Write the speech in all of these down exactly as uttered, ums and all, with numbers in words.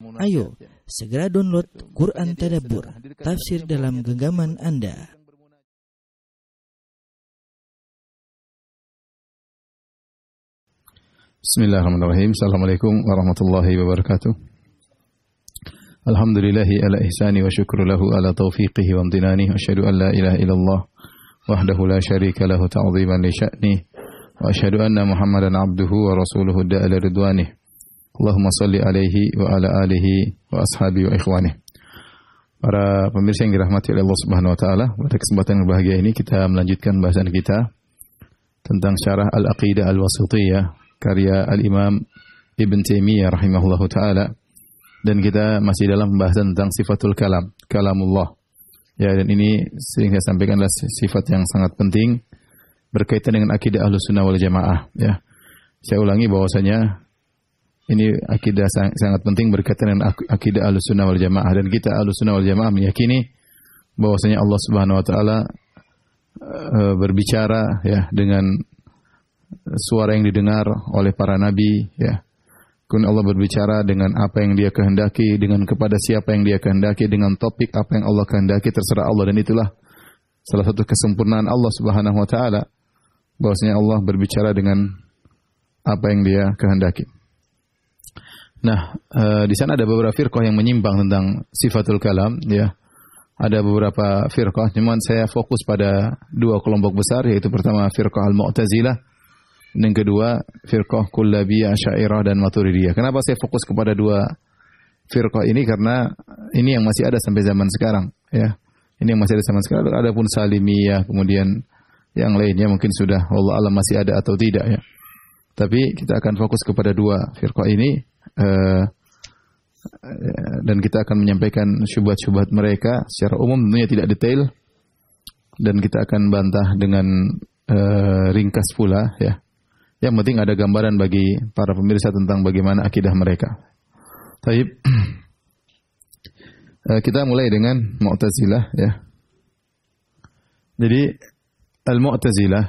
Ayo, segera download Quran Tadabbur, tafsir dalam genggaman Anda. Bismillahirrahmanirrahim. Assalamualaikum warahmatullahi wabarakatuh. Alhamdulillahi ala ihsani wa syukru lahu ala taufiqihi wa amtinani. Wa asyhadu an la ilaha illallah wahdahu la syarika lahu ta'ziman li sya'ni. Wa asyhadu anna Muhammadan abduhu wa rasuluhu da'ala ridwanih. Allahumma salli alaihi wa ala alihi wa ashabi wa ikhwanih. Para pemirsa yang dirahmati oleh Allah Subhanahu wa taala, pada kesempatan yang berbahagia ini kita melanjutkan bahasan kita tentang syarah Al-Aqidah Al-Wasithiyah karya Al-Imam Ibn Taimiyah rahimahullahu taala, dan kita masih dalam pembahasan tentang sifatul kalam, kalamullah. Ya, dan ini sering saya sampaikan adalah sifat yang sangat penting berkaitan dengan akidah Ahlussunnah wal Jamaah, ya. Saya ulangi bahwasanya ini akidah sangat penting berkaitan dengan akidah Ahlussunnah wal Jamaah, dan kita Ahlussunnah wal Jamaah meyakini bahwasanya Allah Subhanahu wa taala uh, berbicara, ya, dengan suara yang didengar oleh para nabi, ya. Kemudian Allah berbicara dengan apa yang Dia kehendaki, dengan kepada siapa yang Dia kehendaki, dengan topik apa yang Allah kehendaki, terserah Allah, dan itulah salah satu kesempurnaan Allah Subhanahu wa taala, bahwasanya Allah berbicara dengan apa yang Dia kehendaki. Nah, uh, di sana ada beberapa firqah yang menyimpang tentang sifatul kalam, ya. Ada beberapa firqah, cuman saya fokus pada dua kelompok besar, yaitu pertama firqah Al-Mu'tazilah, dan yang kedua firqah Kullabiyah, Asy'ariyah dan Maturidiyah. Kenapa saya fokus kepada dua firqah ini? Karena ini yang masih ada sampai zaman sekarang, ya. Ini yang masih ada zaman sekarang. Adapun Salimiyah, kemudian yang lainnya mungkin sudah wallahu a'lam masih ada atau tidak, ya. Tapi kita akan fokus kepada dua firqah ini. Uh, dan kita akan menyampaikan syubhat-syubhat mereka secara umum, tentunya tidak detail, dan kita akan bantah dengan uh, ringkas pula, ya. Yang penting ada gambaran bagi para pemirsa tentang bagaimana akidah mereka. Baik. uh, kita mulai dengan Mu'tazilah, ya. Jadi Al-Mu'tazilah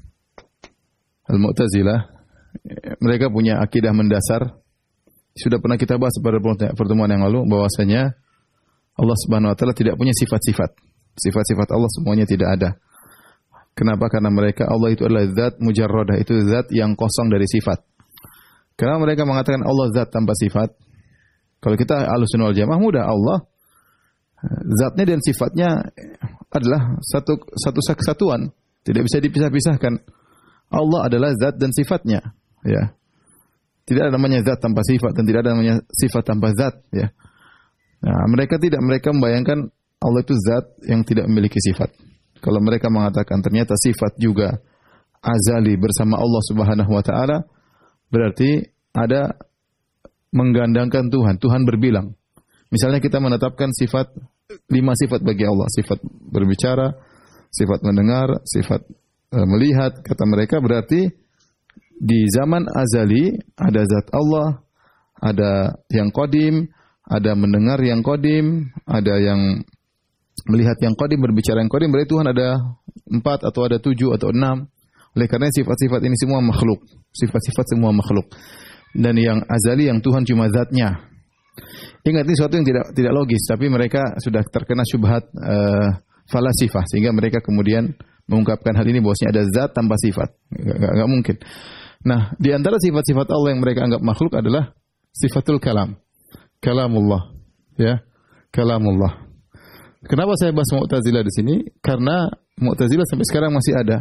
Al-Mu'tazilah mereka punya akidah mendasar. Sudah pernah kita bahas pada pertemuan yang lalu bahwasanya Allah Subhanahu wa taala tidak punya sifat-sifat. Sifat-sifat Allah semuanya tidak ada. Kenapa? Karena mereka Allah itu adalah zat mujarradah, itu zat yang kosong dari sifat. Karena mereka mengatakan Allah zat tanpa sifat. Kalau kita Ahlussunnah wal Jamaah mudah, Allah zatnya dan sifatnya adalah satu satu kesatuan, tidak bisa dipisah-pisahkan. Allah adalah zat dan sifatnya, ya. Tidak ada namanya zat tanpa sifat, dan tidak ada namanya sifat tanpa zat, ya. Nah, mereka tidak, mereka membayangkan Allah itu zat yang tidak memiliki sifat. Kalau mereka mengatakan ternyata sifat juga azali bersama Allah Subhanahu wa taala, berarti ada menggandangkan Tuhan. Tuhan berbilang. Misalnya kita menetapkan sifat, lima sifat bagi Allah, sifat berbicara, sifat mendengar, sifat uh, melihat, kata mereka berarti di zaman azali ada zat Allah, ada yang qadim, ada mendengar yang qadim, ada yang melihat yang qadim, berbicara yang qadim. Berarti Tuhan ada empat atau ada tujuh atau enam. Oleh karena sifat-sifat ini semua makhluk, sifat-sifat semua makhluk. Dan yang azali, yang Tuhan cuma zatnya. Ingat, ini sesuatu yang tidak tidak logis, tapi mereka sudah terkena syubhat uh, falasifah, sehingga mereka kemudian mengungkapkan hal ini bahwasanya ada zat tanpa sifat. Enggak mungkin. Nah, di antara sifat-sifat Allah yang mereka anggap makhluk adalah sifatul kalam. Kalamullah, ya. Kalamullah. Kenapa saya bahas Mu'tazilah di sini? Karena Mu'tazilah sampai sekarang masih ada.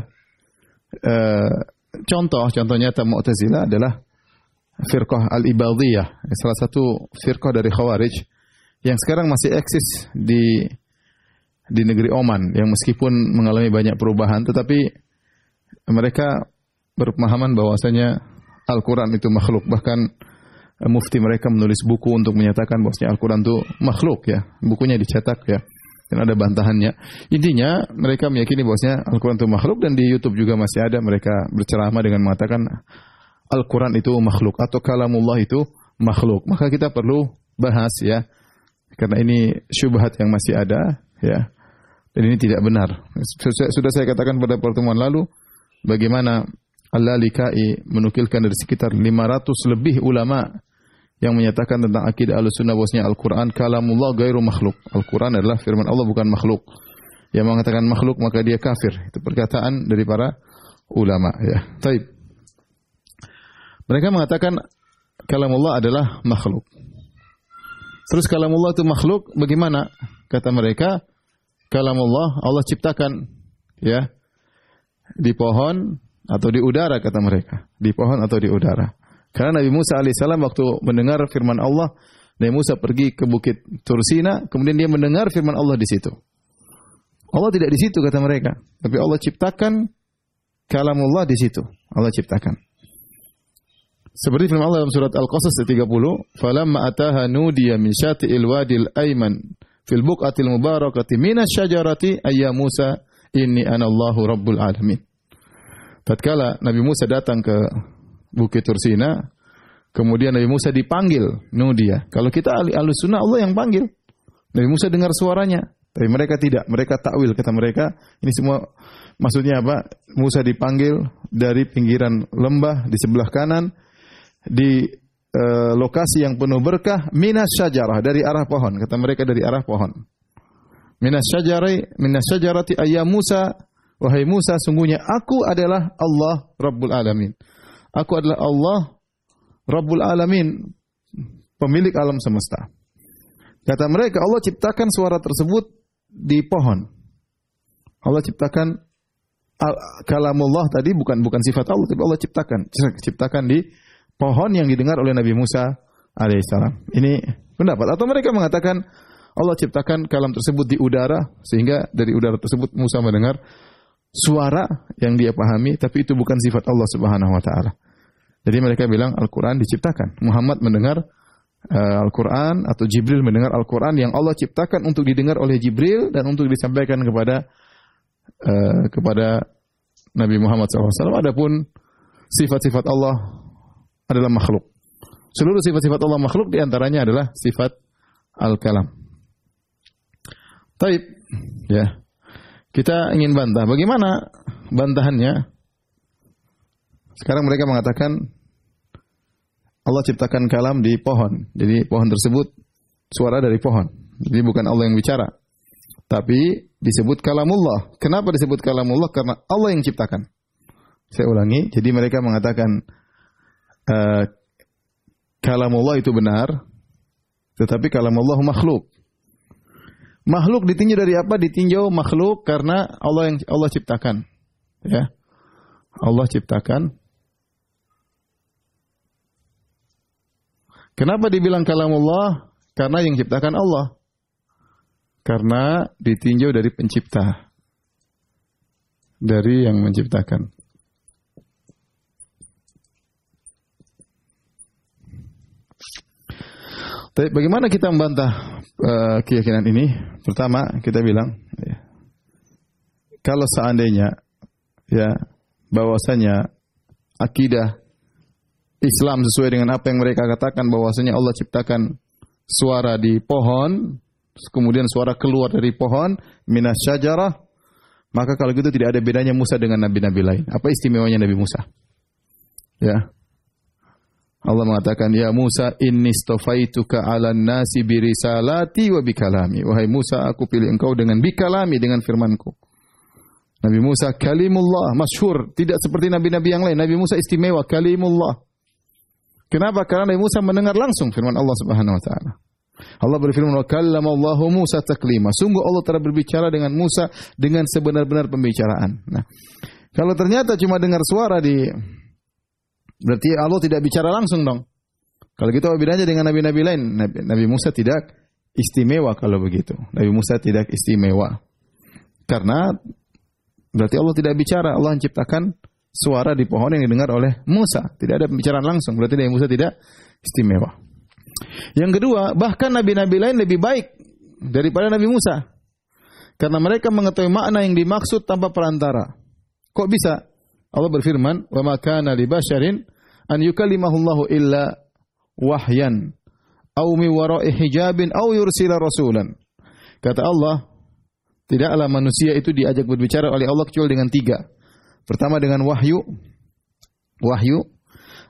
E, contoh, contoh nyata Mu'tazilah adalah firqah Al-Ibadiyah, salah satu firqah dari Khawarij yang sekarang masih eksis di di negeri Oman, yang meskipun mengalami banyak perubahan, tetapi mereka berpemahaman bahwasanya Al-Quran itu makhluk. Bahkan mufti mereka menulis buku untuk menyatakan bahwasanya Al-Quran itu makhluk, ya. Bukunya dicetak, ya, dan ada bantahannya. Intinya mereka meyakini bahwasanya Al-Quran itu makhluk, dan di YouTube juga masih ada mereka berceramah dengan mengatakan Al-Quran itu makhluk atau kalamullah itu makhluk. Maka kita perlu bahas, ya, karena ini syubhat yang masih ada, ya, dan ini tidak benar. Sudah saya katakan pada pertemuan lalu bagaimana Al-Lalikai menukilkan dari sekitar lima ratus lebih ulama yang menyatakan tentang akidah Ahlussunnah bahwasanya Al-Qur'an kalamullah ghairu makhluk. Al-Qur'an adalah firman Allah, bukan makhluk. Yang mengatakan makhluk maka dia kafir. Itu perkataan dari para ulama, ya. Taib. Mereka mengatakan kalamullah adalah makhluk. Terus kalamullah itu makhluk bagaimana? Kata mereka, kalamullah Allah ciptakan, ya, di pohon atau di udara, kata mereka. Di pohon atau di udara. Karena Nabi Musa alaihissalam waktu mendengar firman Allah, Nabi Musa pergi ke bukit Tursina, kemudian dia mendengar firman Allah di situ. Allah tidak di situ, kata mereka, tapi Allah ciptakan kalamullah di situ. Allah ciptakan. Seperti firman Allah dalam surat Al-Qasas tiga puluh, "Falamma ataha nudiya min syati'il wadil ayman fil buqatil mubarakati minasy syajarati ayya Musa inni anallahu rabbul alamin." Tatkala Nabi Musa datang ke Bukit Tursina, kemudian Nabi Musa dipanggil, nudiya. Kalau kita ahli Ahlussunnah, Allah yang panggil. Nabi Musa dengar suaranya. Tapi mereka tidak, mereka takwil, kata mereka, ini semua maksudnya apa? Musa dipanggil dari pinggiran lembah di sebelah kanan, di e, lokasi yang penuh berkah, minas syajarah, dari arah pohon, kata mereka dari arah pohon. Minas syajarati, minas syajarati ayya Musa, wahai Musa, sungguhnya aku adalah Allah Rabbul Alamin. Aku adalah Allah Rabbul Alamin, pemilik alam semesta. Kata mereka, Allah ciptakan suara tersebut di pohon. Allah ciptakan kalamullah tadi bukan bukan sifat Allah, tapi Allah ciptakan ciptakan di pohon yang didengar oleh Nabi Musa alaihissalam. Ini pendapat. Atau mereka mengatakan Allah ciptakan kalam tersebut di udara, sehingga dari udara tersebut Musa mendengar suara yang dia pahami, tapi itu bukan sifat Allah Subhanahu wa taala. Jadi mereka bilang Al-Qur'an diciptakan. Muhammad mendengar Uh, Al-Quran atau Jibril mendengar Al-Quran yang Allah ciptakan untuk didengar oleh Jibril dan untuk disampaikan kepada uh, kepada Nabi Muhammad shallallahu alaihi wasallam. Adapun sifat-sifat Allah adalah makhluk. Seluruh sifat-sifat Allah makhluk, diantaranya adalah sifat Al-Kalam. Taib, ya. Kita ingin bantah. Bagaimana bantahannya? Sekarang mereka mengatakan Allah ciptakan kalam di pohon. Jadi pohon tersebut suara dari pohon. Jadi bukan Allah yang bicara. Tapi disebut kalamullah. Kenapa disebut kalamullah? Karena Allah yang ciptakan. Saya ulangi. Jadi mereka mengatakan uh, kalamullah itu benar. Tetapi kalamullah makhluk. Makhluk ditinjau dari apa? Ditinjau makhluk karena Allah yang Allah ciptakan. Ya. Allah ciptakan. Kenapa dibilang kalamullah? Karena yang ciptakan Allah. Karena ditinjau dari pencipta. Dari yang menciptakan. Tapi bagaimana kita membantah uh, keyakinan ini? Pertama, kita bilang, ya, kalau seandainya, ya, bahwasanya akidah Islam sesuai dengan apa yang mereka katakan, bahwasanya Allah ciptakan suara di pohon, kemudian suara keluar dari pohon, minas syajarah, maka kalau gitu tidak ada bedanya Musa dengan nabi-nabi lain. Apa istimewanya Nabi Musa? Ya. Allah mengatakan, "Ya Musa, inni istafaituka 'alan nasi bi risalati wa bi kalami." Wahai Musa, aku pilih engkau dengan bi kalami, dengan firman-Ku. Nabi Musa kalimullah, masyhur, tidak seperti nabi-nabi yang lain. Nabi Musa istimewa, kalimullah. Kenapa? Karena Nabi Musa mendengar langsung firman Allah Subhanahu wa taala. Allah berfirman, "Wa kallamallahu Musa taklima." Sungguh Allah telah berbicara dengan Musa dengan sebenar-benar pembicaraan. Nah, kalau ternyata cuma dengar suara di, berarti Allah tidak bicara langsung dong. Kalau gitu apa bedanya dengan nabi-nabi lain? Nabi, Nabi Musa tidak istimewa kalau begitu. Nabi Musa tidak istimewa. Karena berarti Allah tidak bicara, Allah menciptakan suara di pohon yang didengar oleh Musa. Tidak ada pembicaraan langsung. Berarti Nabi Musa tidak istimewa. Yang kedua, bahkan nabi-nabi lain lebih baik daripada Nabi Musa. Karena mereka mengetahui makna yang dimaksud tanpa perantara. Kok bisa? Allah berfirman, "Wa ma kana li basyarin an yukallimahullahu illa wahyan aw min wara'i hijabin aw yursila rasulan." Kata Allah, tidaklah manusia itu diajak berbicara oleh Allah kecuali dengan tiga. Pertama dengan wahyu, wahyu,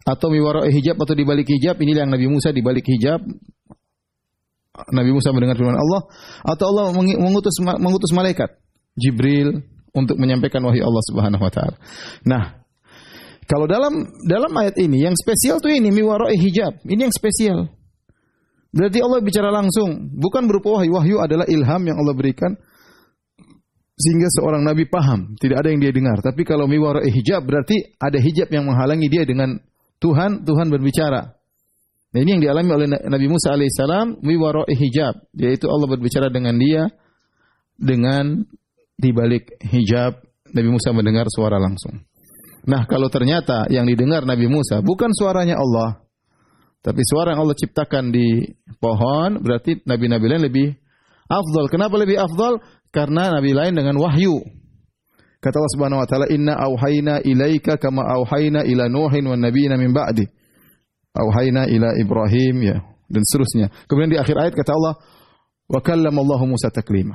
atau mi wara'i hijab atau di balik hijab, inilah yang Nabi Musa di balik hijab. Nabi Musa mendengar firman Allah, atau Allah mengutus mengutus malaikat Jibril untuk menyampaikan wahyu Allah Subhanahu wa taala. Nah, kalau dalam dalam ayat ini yang spesial tuh ini mi wara'i hijab. Ini yang spesial. Berarti Allah bicara langsung, bukan berupa wahyu. Wahyu adalah ilham yang Allah berikan sehingga seorang nabi paham, tidak ada yang dia dengar. Tapi kalau mi wara'i hijab berarti ada hijab yang menghalangi dia dengan Tuhan, Tuhan berbicara. Nah, ini yang dialami oleh Nabi Musa alaihissalam, mi wara'i hijab, yaitu Allah berbicara dengan dia dengan di balik hijab. Nabi Musa mendengar suara langsung. Nah, kalau ternyata yang didengar Nabi Musa bukan suaranya Allah, tapi suara yang Allah ciptakan di pohon, berarti nabi-nabi lain lebih afdal. Kenapa lebih afdal? Karena nabi lain dengan wahyu. Kata Allah Subhanahu wa taala, "Inna auhayna ilaika kama auhayna ila Nuhin wan nabiyina min ba'di." Auhayna ila Ibrahim, ya, dan seterusnya. Kemudian di akhir ayat kata Allah, "Wa kallamallahu Musa taklima."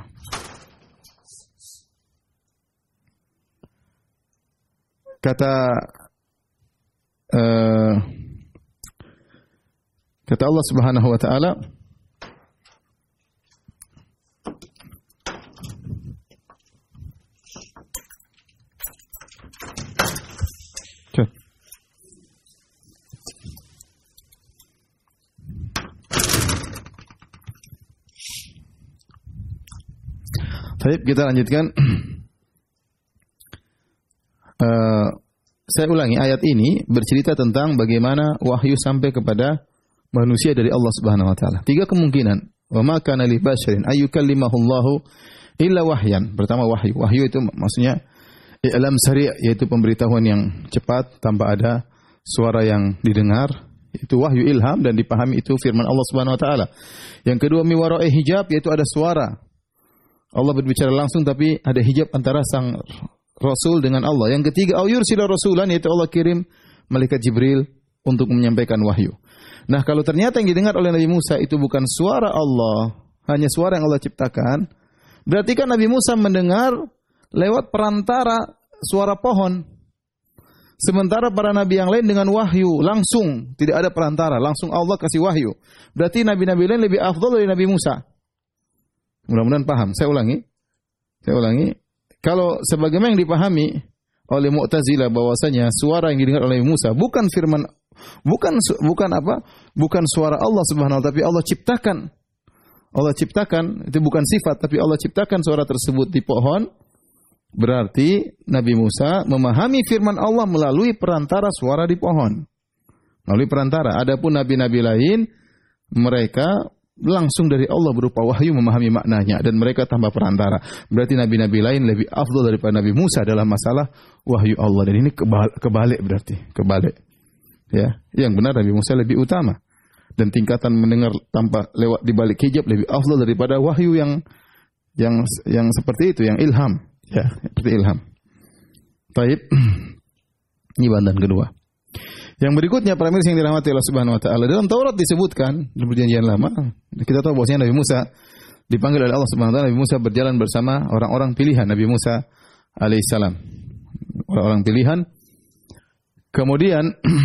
Kata uh, kata Allah Subhanahu wa taala, Baik, kita lanjutkan. Uh, saya ulangi, ayat ini bercerita tentang bagaimana wahyu sampai kepada manusia dari Allah Subhanahu wa taala. Tiga kemungkinan. Wa ma kana li basyarin ayyukallimahullahu illa wahyan. Pertama wahyu. Wahyu itu maksudnya i'lam sari', yaitu pemberitahuan yang cepat tanpa ada suara yang didengar. Itu wahyu ilham dan dipahami, itu firman Allah Subhanahu wa taala. Yang kedua mi wara'i hijab, yaitu ada suara. Allah berbicara langsung tapi ada hijab antara sang Rasul dengan Allah. Yang ketiga, au yursila rasulan, yaitu Allah kirim malaikat Jibril untuk menyampaikan wahyu. Nah, kalau ternyata yang didengar oleh Nabi Musa itu bukan suara Allah, hanya suara yang Allah ciptakan, berarti kan Nabi Musa mendengar lewat perantara suara pohon. Sementara para nabi yang lain dengan wahyu langsung, tidak ada perantara, langsung Allah kasih wahyu. Berarti nabi-nabi lain lebih afdal dari Nabi Musa. Mudah-mudahan paham. Saya ulangi. Saya ulangi. Kalau sebagaimana yang dipahami oleh Mu'tazilah bahwasanya suara yang didengar oleh Musa bukan firman, bukan bukan apa? Bukan suara Allah Subhanahu wa taala, tapi Allah ciptakan. Allah ciptakan, itu bukan sifat, tapi Allah ciptakan suara tersebut di pohon. Berarti Nabi Musa memahami firman Allah melalui perantara suara di pohon. Melalui perantara. Adapun nabi-nabi lain, mereka langsung dari Allah berupa wahyu memahami maknanya dan mereka tanpa perantara. Berarti nabi-nabi lain lebih afdal daripada Nabi Musa dalam masalah wahyu Allah. Dan ini kebalik, kebalik berarti, kebalik. Ya, yang benar Nabi Musa lebih utama. Dan tingkatan mendengar tanpa lewat di balik hijab lebih afdal daripada wahyu yang yang yang seperti itu, yang ilham. Ya, seperti ilham. Baik. Ini bantahan kedua. Yang berikutnya, para mirsa yang dirahmati Allah Subhanahu wa taala, dalam Taurat disebutkan di Perjanjian Lama, kita tahu bahwasanya Nabi Musa dipanggil oleh Allah Subhanahu wa taala. Nabi Musa berjalan bersama orang-orang pilihan Nabi Musa alaihissalam. Orang-orang pilihan. Kemudian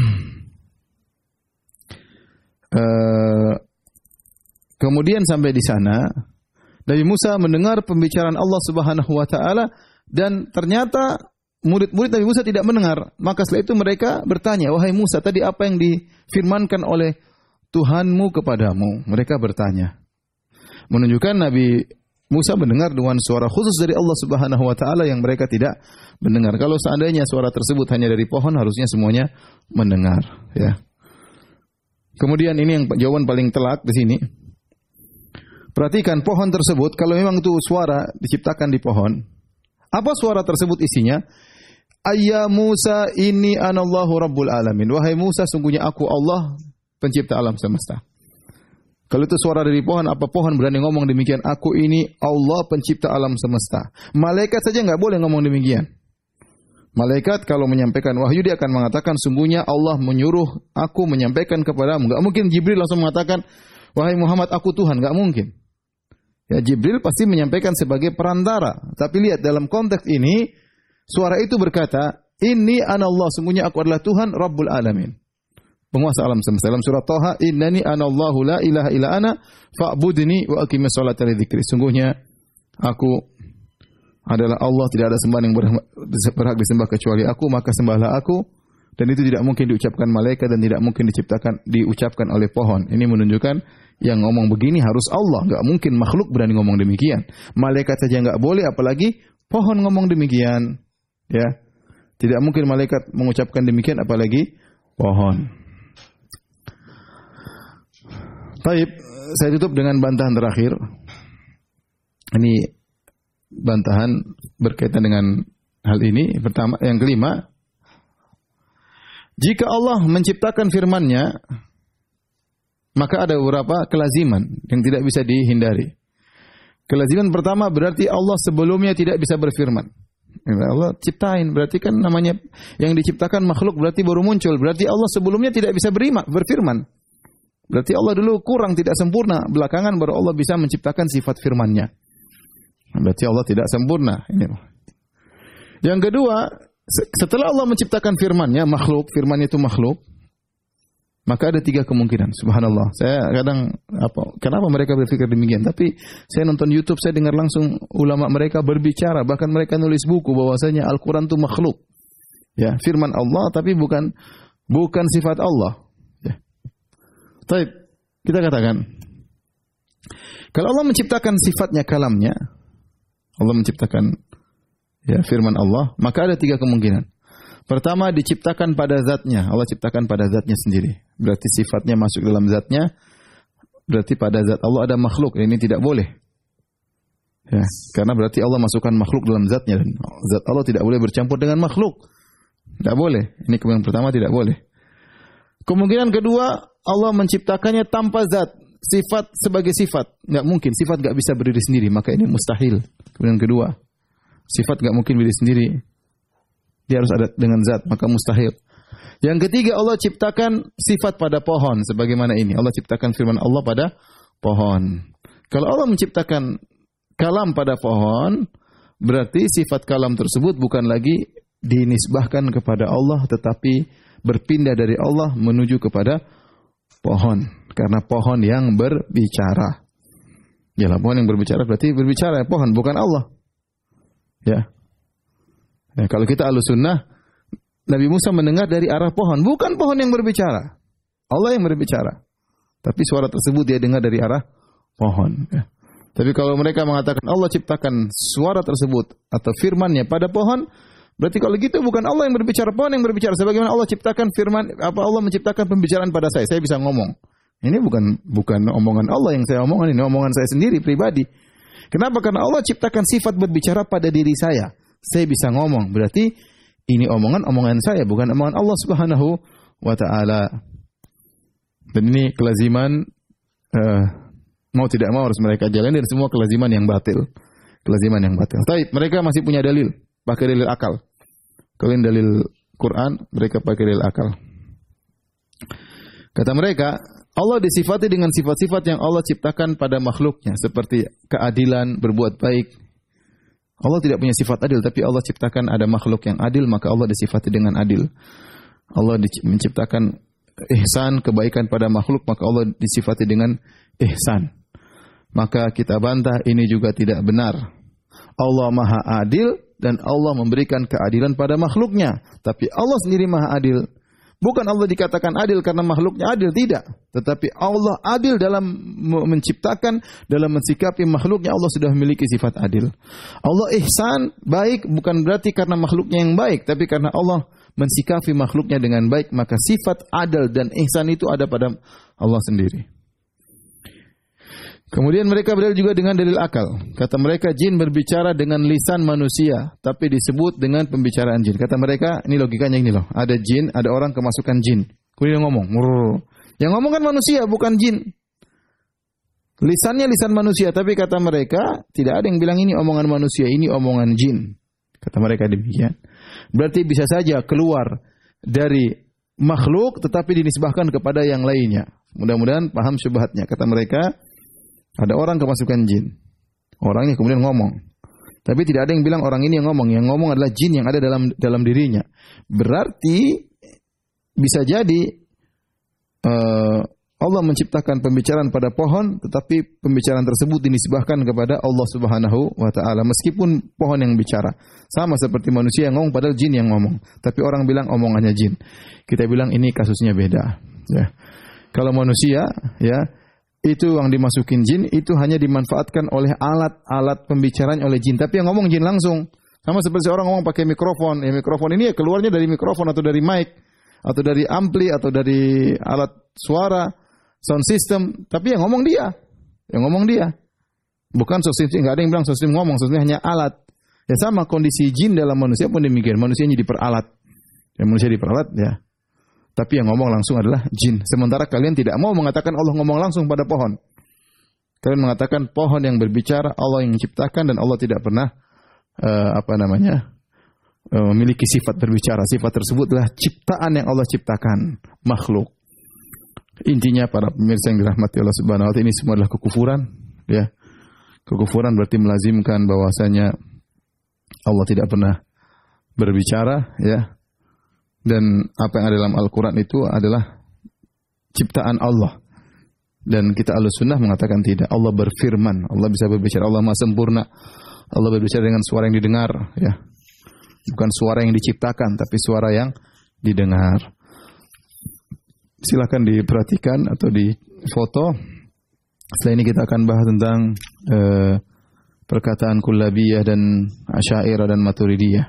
uh, kemudian sampai di sana Nabi Musa mendengar pembicaraan Allah Subhanahu wa taala dan ternyata murid-murid Nabi Musa tidak mendengar. Maka setelah itu mereka bertanya, "Wahai Musa, tadi apa yang difirmankan oleh Tuhanmu kepadamu?" Mereka bertanya. Menunjukkan Nabi Musa mendengar dengan suara khusus dari Allah Subhanahu wa taala yang mereka tidak mendengar. Kalau seandainya suara tersebut hanya dari pohon, harusnya semuanya mendengar, ya. Kemudian ini yang jawaban paling telak di sini. Perhatikan pohon tersebut, kalau memang itu suara diciptakan di pohon, apa suara tersebut isinya? Ayya Musa inni anallahu rabbul alamin. Wahai Musa, sungguhnya aku Allah pencipta alam semesta. Kalau itu suara dari pohon, apa pohon berani ngomong demikian? Aku ini Allah pencipta alam semesta. Malaikat saja enggak boleh ngomong demikian. Malaikat kalau menyampaikan wahyu dia akan mengatakan sungguhnya Allah menyuruh aku menyampaikan kepadamu. Enggak mungkin Jibril langsung mengatakan, "Wahai Muhammad, aku Tuhan." Enggak mungkin. Ya, Jibril pasti menyampaikan sebagai perantara. Tapi lihat dalam konteks ini, suara itu berkata, "Inni anallah," sungguhnya aku adalah Tuhan Rabbul Alamin. penguasa alam semesta. Dalam surat Thaha, innani anallahu la ilaha illa ana fa'budni wa aqimis sholata li dzikri. Sungguhnya aku adalah Allah, tidak ada sembahan yang berhak disembah kecuali aku, maka sembahlah aku. Dan itu tidak mungkin diucapkan malaikat dan tidak mungkin diciptakan diucapkan oleh pohon. Ini menunjukkan yang ngomong begini harus Allah, enggak mungkin makhluk berani ngomong demikian. Malaikat saja enggak boleh, apalagi pohon ngomong demikian. Ya. Tidak mungkin malaikat mengucapkan demikian apalagi pohon. Baik, saya tutup dengan bantahan terakhir. Ini bantahan berkaitan dengan hal ini. Pertama, yang kelima, jika Allah menciptakan firman-Nya, maka ada beberapa kelaziman yang tidak bisa dihindari. Kelaziman pertama berarti Allah sebelumnya tidak bisa berfirman. Allah ciptain, berarti kan namanya yang diciptakan makhluk berarti baru muncul. Berarti Allah sebelumnya tidak bisa berima, berfirman. Berarti Allah dulu kurang, tidak sempurna. Belakangan baru Allah bisa menciptakan sifat firman-Nya. Berarti Allah tidak sempurna. Ini. Yang kedua, setelah Allah menciptakan firman-Nya, makhluk, firman itu makhluk, maka ada tiga kemungkinan. Subhanallah. Saya kadang apa? Kenapa mereka berpikir demikian? Tapi saya nonton YouTube, saya dengar langsung ulama mereka berbicara, bahkan mereka nulis buku bahwasanya Al-Qur'an itu makhluk. Ya, firman Allah tapi bukan bukan sifat Allah. Ya. Baik, kita katakan kalau Allah menciptakan sifatnya kalamnya, Allah menciptakan ya firman Allah, maka ada tiga kemungkinan. Pertama, diciptakan pada zatnya. Allah ciptakan pada zatnya sendiri. Berarti sifatnya masuk dalam zatnya. Berarti pada zat Allah ada makhluk. Ini tidak boleh. Ya, karena berarti Allah masukkan makhluk dalam zatnya. Dan zat Allah tidak boleh bercampur dengan makhluk. Tidak boleh. Ini kemungkinan pertama, tidak boleh. Kemungkinan kedua, Allah menciptakannya tanpa zat. Sifat sebagai sifat. Tidak mungkin. Sifat tidak bisa berdiri sendiri. Maka ini mustahil. Kemungkinan kedua. Sifat tidak mungkin berdiri sendiri. Dia harus ada dengan zat, maka mustahil. Yang ketiga, Allah ciptakan sifat pada pohon sebagaimana ini. Allah ciptakan firman Allah pada pohon. Kalau Allah menciptakan kalam pada pohon, berarti sifat kalam tersebut bukan lagi dinisbahkan kepada Allah, tetapi berpindah dari Allah menuju kepada pohon. Karena pohon yang berbicara. Yalah, pohon yang berbicara berarti berbicara pohon, bukan Allah. Ya. Ya, kalau kita Ahlus Sunnah, Nabi Musa mendengar dari arah pohon, bukan pohon yang berbicara. Allah yang berbicara. Tapi suara tersebut dia dengar dari arah pohon. Ya. Tapi kalau mereka mengatakan Allah ciptakan suara tersebut atau firman-Nya pada pohon, berarti kalau gitu bukan Allah yang berbicara, pohon yang berbicara. Sebagaimana Allah ciptakan firman, apa Allah menciptakan pembicaraan pada saya, saya bisa ngomong. Ini bukan bukan omongan Allah yang saya omongkan, ini omongan saya sendiri pribadi. Kenapa? Karena Allah ciptakan sifat berbicara pada diri saya. Saya bisa ngomong, berarti ini omongan-omongan saya, bukan omongan Allah Subhanahu wa Ta'ala. Dan ini kelaziman, uh, mau tidak mau harus mereka jalani, dan semua kelaziman yang batil. Kelaziman yang batil. Tapi mereka masih punya dalil, pakai dalil akal. Kalau ini dalil Quran, mereka pakai dalil akal. Kata mereka, Allah disifati dengan sifat-sifat yang Allah ciptakan pada makhluknya, seperti keadilan, berbuat baik. Allah tidak punya sifat adil, tapi Allah ciptakan ada makhluk yang adil, maka Allah disifati dengan adil. Allah menciptakan ihsan, kebaikan pada makhluk, maka Allah disifati dengan ihsan. Maka kita bantah ini juga tidak benar. Allah Maha Adil dan Allah memberikan keadilan pada makhluknya, tapi Allah sendiri Maha Adil. Bukan Allah dikatakan adil karena makhluknya adil, tidak. Tetapi Allah adil dalam menciptakan, dalam mensikapi makhluknya, Allah sudah memiliki sifat adil. Allah ihsan, baik, bukan berarti karena makhluknya yang baik, tapi karena Allah mensikapi makhluknya dengan baik, maka sifat adil dan ihsan itu ada pada Allah sendiri. Kemudian mereka berdalil juga dengan dalil akal. Kata mereka, jin berbicara dengan lisan manusia, tapi disebut dengan pembicaraan jin. Kata mereka, ini logikanya ini loh. Ada jin, ada orang kemasukan jin. Kemudian ngomong. Murr. Yang ngomong kan manusia, bukan jin. Lisannya lisan manusia, tapi kata mereka, tidak ada yang bilang ini omongan manusia, ini omongan jin. Kata mereka demikian. Berarti bisa saja keluar dari makhluk, tetapi dinisbahkan kepada yang lainnya. Mudah-mudahan paham syubhatnya. Kata mereka, ada orang kemasukan jin. Orangnya kemudian ngomong. Tapi tidak ada yang bilang orang ini yang ngomong. Yang ngomong adalah jin yang ada dalam dalam dirinya. Berarti bisa jadi uh, Allah menciptakan pembicaraan pada pohon, tetapi pembicaraan tersebut dinisbahkan kepada Allah Subhanahu wa taala meskipun pohon yang bicara. Sama seperti manusia yang ngomong padahal jin yang ngomong. Tapi orang bilang omongannya jin. Kita bilang ini kasusnya beda, ya. Kalau manusia, ya, itu yang dimasukin jin itu hanya dimanfaatkan oleh alat-alat pembicaraan oleh jin, tapi yang ngomong jin langsung. Sama seperti orang ngomong pakai mikrofon. Ya, mikrofon ini ya keluarnya dari mikrofon atau dari mic atau dari ampli atau dari alat suara, sound system, tapi yang ngomong dia. Yang ngomong dia. Bukan sound system, enggak ada yang bilang sound system ngomong, sound system hanya alat. Ya sama kondisi jin dalam manusia pun demikian. Manusia ini diperalat. Ya manusia diperalat, ya. Tapi yang ngomong langsung adalah jin. Sementara kalian tidak mau mengatakan Allah ngomong langsung pada pohon. Kalian mengatakan pohon yang berbicara, Allah yang menciptakan, dan Allah tidak pernah uh, apa namanya uh, memiliki sifat berbicara. Sifat tersebut adalah ciptaan yang Allah ciptakan, makhluk. Intinya para pemirsa yang dirahmati Allah Subhanahu wa taala, ini semua adalah kekufuran, ya. Kekufuran berarti melazimkan bahwasanya Allah tidak pernah berbicara, ya. Dan apa yang ada dalam Al-Quran itu adalah ciptaan Allah. Dan kita Ahlussunnah mengatakan tidak. Allah berfirman, Allah bisa berbicara, Allah Maha sempurna. Allah berbicara dengan suara yang didengar, ya. Bukan suara yang diciptakan, tapi suara yang didengar. Silakan diperhatikan atau di foto. Setelah ini kita akan bahas tentang uh, perkataan Kullabiyah dan Asy'ariyah dan Maturidiyah.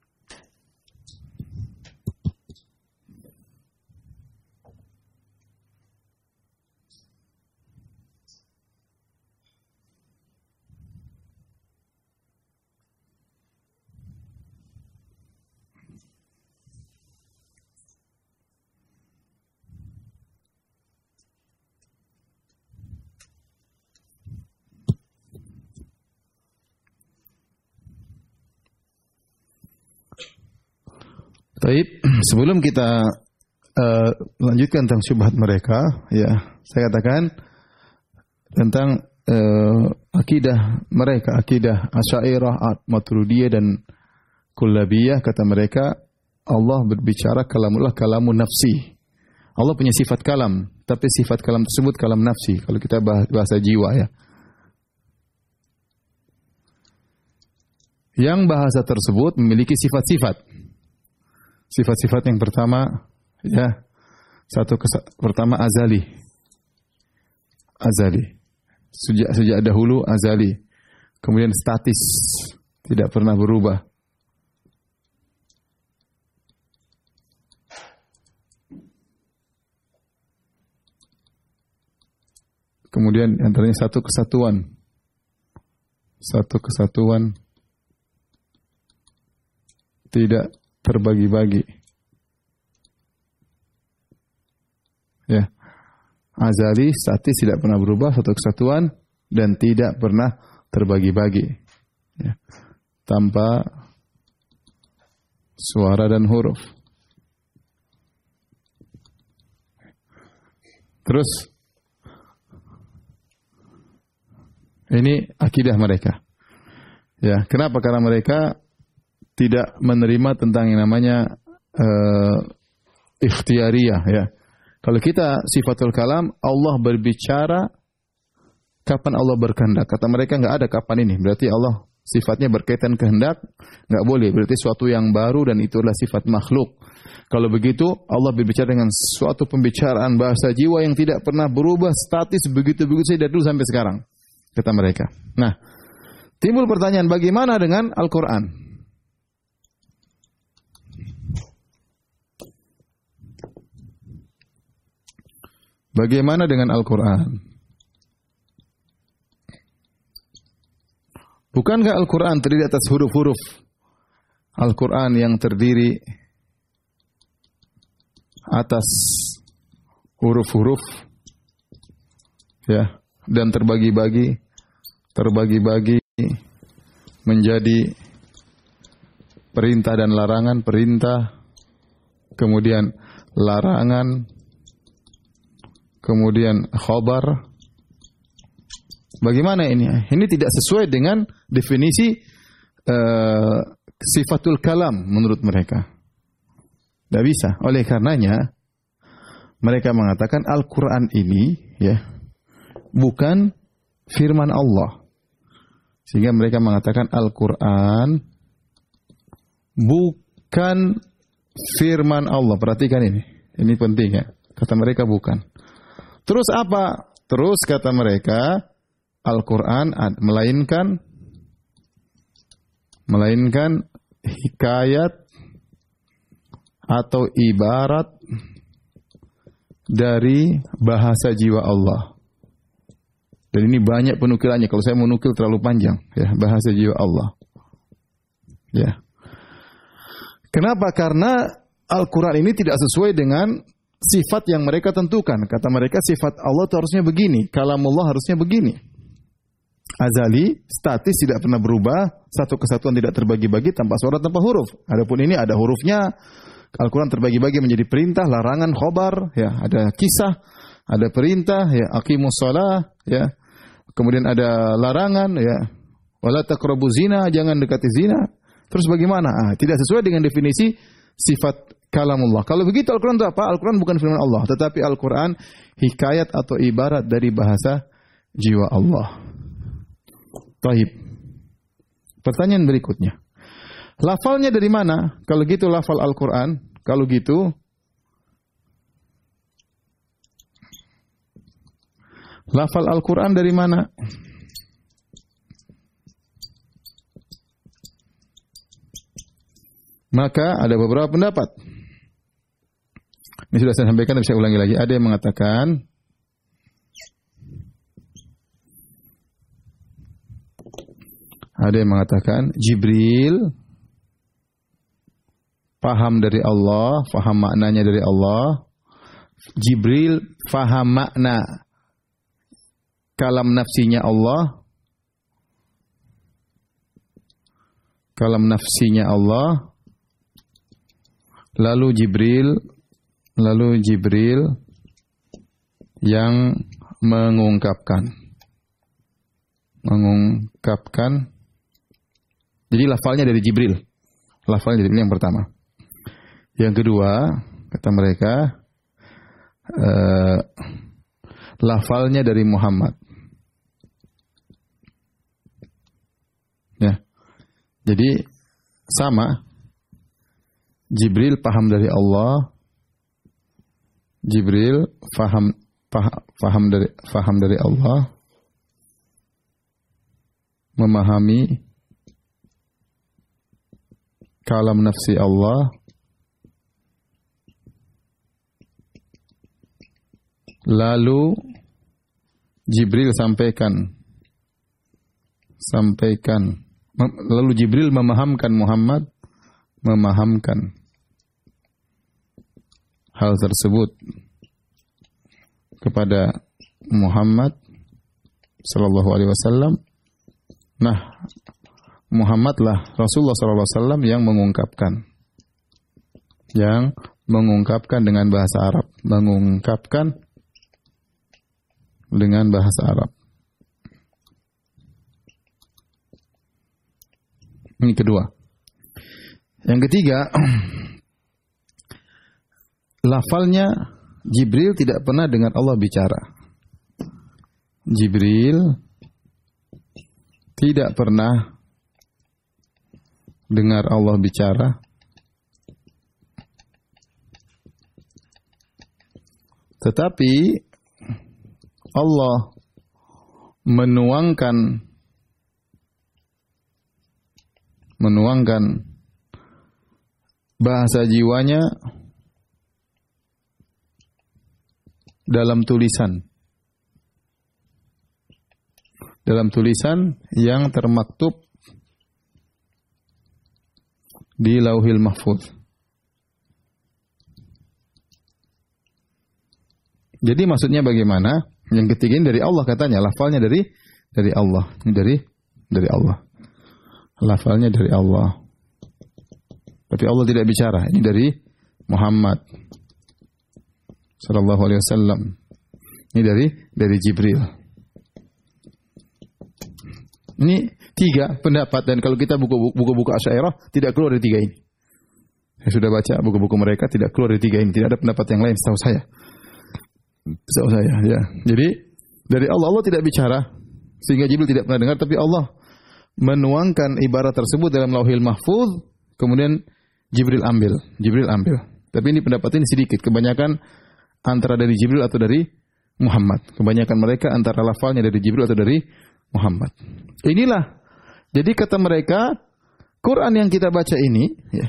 Baik, sebelum kita uh, lanjutkan tentang syubhat mereka, ya, saya katakan tentang uh, akidah mereka, akidah Asy'ariyah, Maturidiyah dan Kullabiyah. Kata mereka, Allah berbicara kalamullah kalamun nafsi. Allah punya sifat kalam, tapi sifat kalam tersebut kalam nafsi. Kalau kita bahas bahasa jiwa, ya. Yang bahasa tersebut memiliki sifat-sifat. Sifat-sifat yang pertama, ya, satu kesa- pertama azali, azali, sejak sejak dahulu azali, kemudian statis, tidak pernah berubah, kemudian antaranya satu kesatuan, satu kesatuan, tidak terbagi-bagi, ya, azali, statis, tidak pernah berubah, satu kesatuan, dan tidak pernah terbagi-bagi, ya, tanpa suara dan huruf. Terus ini akidah mereka, ya. Kenapa? Karena mereka tidak menerima tentang yang namanya uh, ikhtiyariyah, ya. Kalau kita sifatul kalam, Allah berbicara kapan Allah berkehendak. Kata mereka enggak ada kapan ini. Berarti Allah sifatnya berkaitan kehendak, enggak boleh. Berarti suatu yang baru dan itulah sifat makhluk. Kalau begitu, Allah berbicara dengan suatu pembicaraan bahasa jiwa yang tidak pernah berubah, statis begitu-begitu saja dari dulu sampai sekarang. Kata mereka. Nah, timbul pertanyaan, bagaimana dengan Al-Quran? Bagaimana dengan Al-Quran? Bukankah Al-Quran terdiri atas huruf-huruf? Al-Quran yang terdiri atas huruf-huruf, ya, dan terbagi-bagi, terbagi-bagi menjadi perintah dan larangan, perintah, kemudian larangan, kemudian khobar. Bagaimana ini? Ini tidak sesuai dengan definisi uh, sifatul kalam menurut mereka. Tidak bisa. Oleh karenanya, mereka mengatakan Al-Quran ini ya bukan firman Allah. Sehingga mereka mengatakan Al-Quran bukan firman Allah. Perhatikan ini. Ini penting ya. Kata mereka bukan. Terus apa? Terus kata mereka Al-Quran melainkan melainkan hikayat atau ibarat dari bahasa jiwa Allah. Dan ini banyak penukilannya. Kalau saya menukil terlalu panjang, ya, bahasa jiwa Allah. Ya. Kenapa? Karena Al-Quran ini tidak sesuai dengan sifat yang mereka tentukan. Kata mereka sifat Allah itu harusnya begini, kalamullah harusnya begini. Azali, statis, tidak pernah berubah, satu kesatuan tidak terbagi-bagi tanpa suara, tanpa huruf. Adapun ini ada hurufnya. Al-Quran terbagi-bagi menjadi perintah, larangan, khobar, ya, ada kisah, ada perintah, ya, aqimus shalah, ya. Kemudian ada larangan, ya, wala taqrabu zina, jangan dekati zina. Terus bagaimana? Ah, tidak sesuai dengan definisi sifat kalamullah. Kalau begitu Al-Quran itu apa? Al-Quran bukan firman Allah, tetapi Al-Quran hikayat atau ibarat dari bahasa jiwa Allah. Taib. Pertanyaan berikutnya. Lafalnya dari mana? Kalau gitu lafal Al-Quran, kalau gitu lafal Al-Quran dari mana? Maka ada beberapa pendapat. Ini sudah saya sampaikan, tapi saya ulangi lagi. Ada yang mengatakan Ada yang mengatakan Jibril paham dari Allah, faham maknanya dari Allah. Jibril faham makna kalam nafsinya Allah. Kalam nafsinya Allah. Lalu Jibril lalu Jibril yang mengungkapkan mengungkapkan. Jadi lafalnya dari Jibril. Lafalnya dari ini yang pertama. Yang kedua, kata mereka, uh, lafalnya dari Muhammad. Ya. Jadi sama. Jibril paham dari Allah. Jibril faham paham, paham dari faham dari Allah. Memahami kalam nafsi Allah, lalu Jibril sampaikan sampaikan lalu Jibril memahamkan Muhammad memahamkan hal tersebut kepada Muhammad sallallahu alaihi wasallam. Nah, Muhammadlah Rasulullah sallallahu alaihi wasallam yang mengungkapkan. Yang mengungkapkan dengan bahasa Arab. Mengungkapkan dengan bahasa Arab. Ini kedua. Yang ketiga, lafalnya Jibril tidak pernah dengan Allah bicara. Jibril tidak pernah dengar Allah bicara. Tetapi Allah menuangkan menuangkan bahasa jiwanya dalam tulisan. Dalam tulisan yang termaktub di Lauhil Mahfuz. Jadi maksudnya bagaimana? Yang ketiga ini dari Allah katanya, lafalnya dari dari Allah. Ini dari dari Allah. Lafalnya dari Allah. Tapi Allah tidak bicara. Ini dari Muhammad sallallahu alaihi wasallam. Ini dari dari Jibril. Ini tiga pendapat, dan kalau kita buku-buku Asy'ariyah tidak keluar dari tiga ini. Saya sudah baca buku-buku mereka, tidak keluar dari tiga ini. Tidak ada pendapat yang lain setahu saya. Setahu saya, ya. Jadi dari Allah, Allah tidak bicara sehingga Jibril tidak pernah dengar, tapi Allah menuangkan ibarat tersebut dalam Lauhil Mahfuz, kemudian Jibril ambil, Jibril ambil. Tapi ini pendapat ini sedikit, kebanyakan antara dari Jibril atau dari Muhammad. Kebanyakan mereka antara lafalnya dari Jibril atau dari Muhammad. Inilah, jadi kata mereka, Quran yang kita baca ini, ya.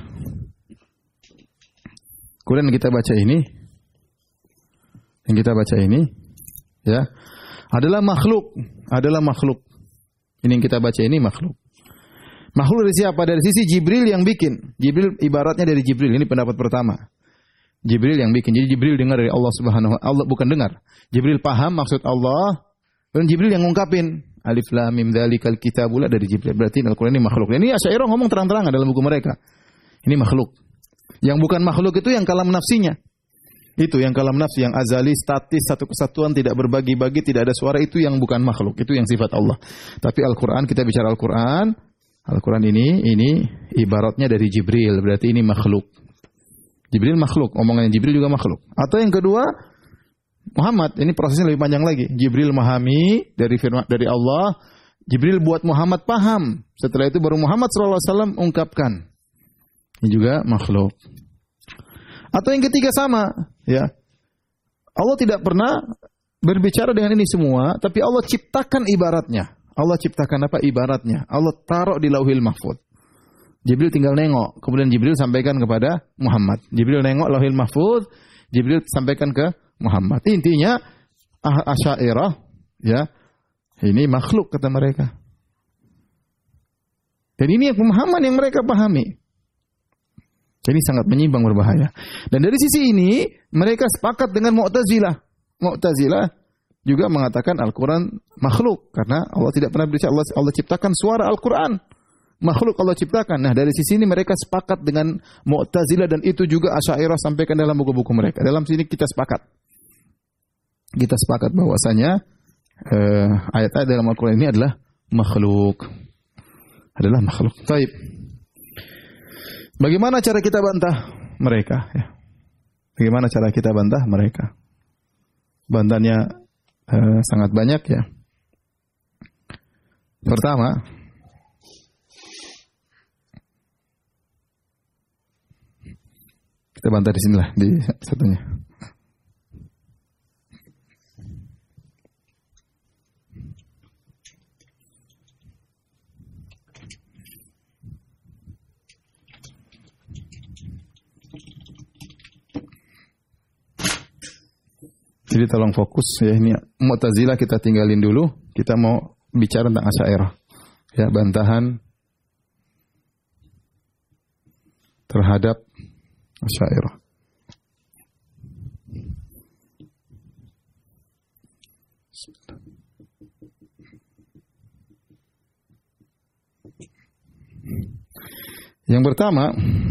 Quran yang kita baca ini, yang kita baca ini, ya, adalah makhluk, adalah makhluk. Ini yang kita baca ini makhluk. Makhluk dari siapa? Dari sisi Jibril yang bikin. Jibril ibaratnya dari Jibril. Ini pendapat pertama. Jibril yang bikin. Jadi Jibril dengar dari Allah Subhanahu wa taala. Allah bukan dengar. Jibril paham maksud Allah dan Jibril yang ngungkapin. Alif lam mim dzalikal kitabul dari Jibril. Berarti Al-Qur'an ini makhluk. Ini Asy'ariyah ngomong terang-terangan dalam buku mereka. Ini makhluk. Yang bukan makhluk itu yang kalam nafsinya. Itu yang kalam nafsi, yang azali, statis, satu kesatuan, tidak berbagi-bagi, tidak ada suara, itu yang bukan makhluk. Itu yang sifat Allah. Tapi Al-Quran, kita bicara Al-Quran, Al-Quran ini, ini ibaratnya dari Jibril, berarti ini makhluk. Jibril makhluk, omongannya Jibril juga makhluk. Atau yang kedua, Muhammad, ini prosesnya lebih panjang lagi. Jibril memahami dari firman dari Allah, Jibril buat Muhammad paham. Setelah itu baru Muhammad shallallahu alaihi wasallam ungkapkan. Ini juga makhluk. Atau yang ketiga sama, ya. Allah tidak pernah berbicara dengan ini semua, tapi Allah ciptakan ibaratnya. Allah ciptakan apa? Ibaratnya. Allah taruh di Lauhil Mahfuz. Jibril tinggal nengok, kemudian Jibril sampaikan kepada Muhammad. Jibril nengok Lauhil Mahfuz, Jibril sampaikan ke Muhammad. Intinya Asy'ariyah, ya, ini makhluk kata mereka. Dan ini yang pemahaman yang mereka pahami. Jadi sangat menyimpang, berbahaya. Dan dari sisi ini mereka sepakat dengan Mu'tazilah. Mu'tazilah juga mengatakan Al-Quran makhluk karena Allah tidak pernah berbicara. Allah, Allah ciptakan suara Al-Quran. Makhluk Allah ciptakan. Nah, dari sisi ini mereka sepakat dengan Mu'tazilah dan itu juga Asy'ariyah sampaikan dalam buku-buku mereka. Dalam sini kita sepakat. Kita sepakat bahwasanya eh, ayat-ayat dalam Al-Quran ini adalah makhluk. Adalah makhluk. Baik. Bagaimana cara kita bantah mereka? Ya. Bagaimana cara kita bantah mereka? Bantahannya eh, sangat banyak, ya. Pertama, kita bantah di sinilah di satunya. Jadi tolong fokus, ya, ini Mu'tazilah kita tinggalin dulu. Kita mau bicara tentang Asy'ariyah. Ya, bantahan terhadap Asy'ariyah. Yang pertama,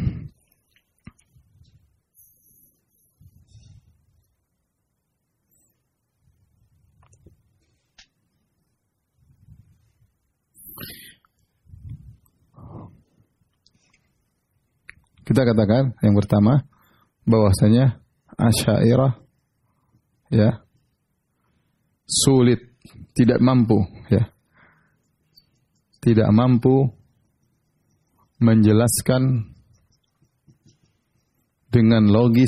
kita katakan yang pertama bahwasanya Asy'ariyah, ya, sulit, tidak mampu, ya, tidak mampu menjelaskan dengan logis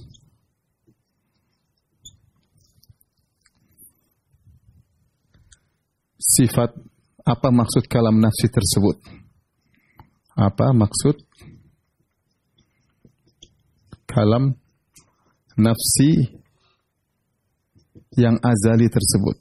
sifat apa maksud kalam nafsi tersebut. Apa maksud kalam nafsi yang azali tersebut.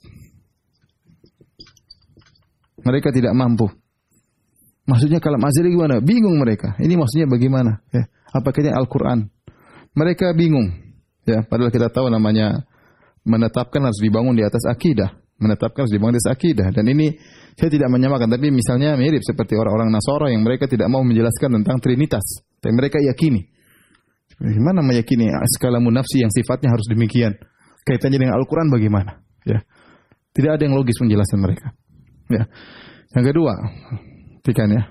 Mereka tidak mampu. Maksudnya kalam azali gimana? Bingung mereka. Ini maksudnya bagaimana? Ya. Apakah ini Al-Quran? Mereka bingung. Ya, padahal kita tahu namanya menetapkan harus dibangun di atas akidah. Menetapkan harus dibangun di atas akidah. Dan ini saya tidak menyamakan. Tapi misalnya mirip seperti orang-orang Nasara yang mereka tidak mau menjelaskan tentang Trinitas. Tapi mereka yakini. Bagaimana meyakini kalamun nafsi yang sifatnya harus demikian? Kaitannya dengan Al-Quran bagaimana? Ya. Tidak ada yang logis menjelaskan mereka. Ya. Yang kedua, perhatikan ya.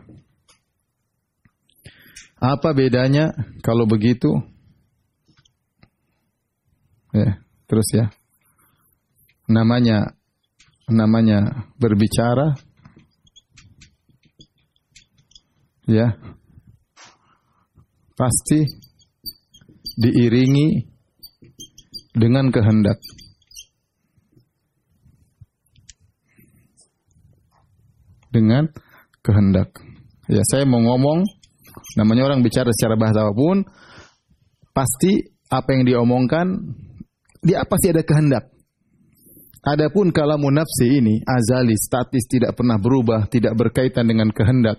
Apa bedanya kalau begitu? Ya, terus ya. namanya namanya berbicara, ya, pasti diiringi dengan kehendak. Dengan kehendak. Ya, saya mau ngomong, namanya orang bicara secara bahasa apapun, pasti apa yang diomongkan, dia pasti ada kehendak. Adapun kalamun nafsi ini azali, statis, tidak pernah berubah, tidak berkaitan dengan kehendak.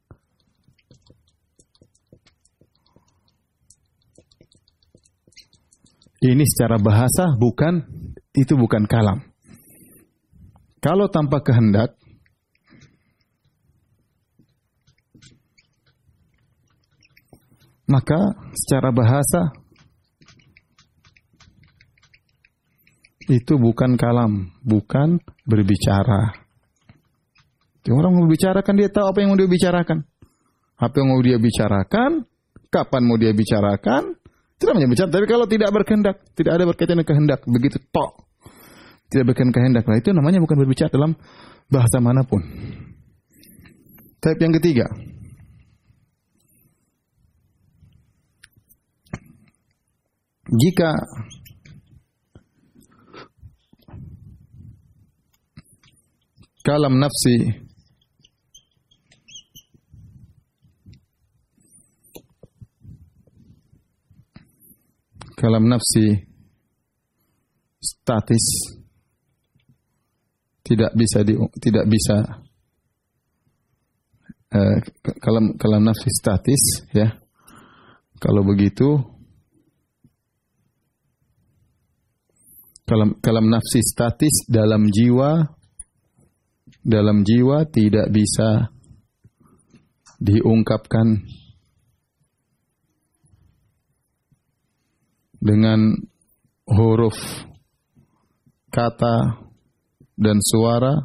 Ini secara bahasa bukan, itu bukan kalam. Kalau tanpa kehendak, maka secara bahasa itu bukan kalam, bukan berbicara. Orang mau bicara kan dia tahu apa yang mau dia bicarakan. Apa yang mau dia bicarakan, kapan mau dia bicarakan, tidak namanya bicara. Tapi kalau tidak berkehendak, tidak ada berkaitan dengan kehendak, begitu tok, tidak berkaitan kehendak, nah itu namanya bukan berbicara dalam bahasa manapun. Type yang ketiga, jika kalam nafsi kalam nafsi statis, tidak bisa di, tidak bisa uh, kalam kalam nafsi statis, ya. Kalau begitu kalam kalam nafsi statis dalam jiwa dalam jiwa tidak bisa diungkapkan dengan huruf, kata, dan suara.